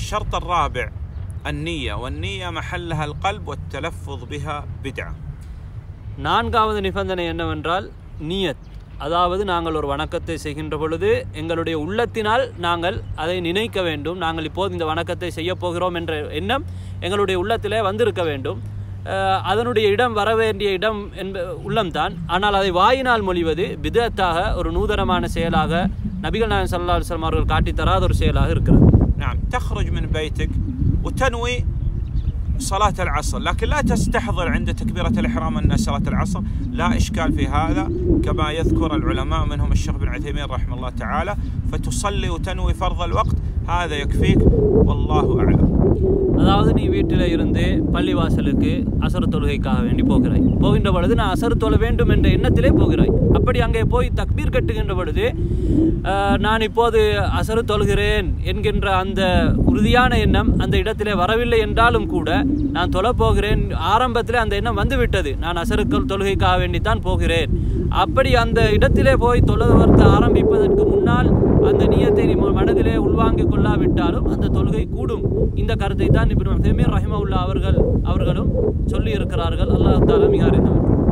الشرط الرابع النية، والنية محلها القلب والتلفظ بها بدعة. நான்காவது நிபந்தனை என்னவென்றால் நியத், அதாவது நாங்கள் ஒரு வணக்கத்தை செய்கின்ற பொழுது எங்களுடைய உள்ளத்தினால் நாங்கள் அதை நினைக்க வேண்டும். நாங்கள் இப்போது இந்த வணக்கத்தை செய்ய போகிறோம் என்ற எண்ணம் எங்களுடைய உள்ளத்திலே வந்திருக்க வேண்டும். அதனுடைய இடம் வர வேண்டிய இடம் உள்ளம்தான். ஆனால் அதை வாயினால் மொழிவது பிதத்தாக, ஒரு நூதனமான செயலாக நபிகள் நாயகம் ஸல்லல்லாஹு அலைஹி வஸல்லம் அவர்கள் காட்டி தராத ஒரு செயலாக இருக்கிறது. نعم، تخرج من بيتك وتنوي صلاة العصر، لكن لا تستحضر عند تكبيرة الإحرام أن صلاة العصر، لا إشكال في هذا كما يذكر العلماء منهم الشيخ بن عثيمين رحمه الله تعالى، فتصلي وتنوي فرض الوقت، هذا يكفيك والله أعلم. அதாவது நீ வீட்டில் இருந்து பள்ளிவாசலுக்கு அசர் தொழுகைக்காக வேண்டி போகிறாய். போகின்ற பொழுது நான் அசர் தொழ வேண்டும் என்ற எண்ணத்திலே போகிறாய். அப்படி அங்கே போய் தக்பீர் கட்டுகின்ற பொழுது நான் இப்போது அசர் தொழுகிறேன் என்கின்ற அந்த உறுதியான எண்ணம் அந்த இடத்திலே வரவில்லை என்றாலும் கூட நான் தொழப்போகிறேன், ஆரம்பத்திலே அந்த எண்ணம் வந்துவிட்டது, நான் அசருக்கள் தொழுகைக்காக வேண்டித்தான் போகிறேன். அப்படி அந்த இடத்திலே போய் தொழுவதற்கு ஆரம்பிப்பதற்கு முன்னால் அந்த நியத்தை மனதிலே உள்வாங்கிக் கொள்ளாவிட்டாலும் அந்த தொழுகை கூடும். இந்த கருத்தை தான் இப்னு உதைமீன் ரஹிமஹுல்லாஹ் அவர்களும் சொல்லி இருக்கிறார்கள். அல்லாஹ் தஆலா மிக அறிந்தவர்.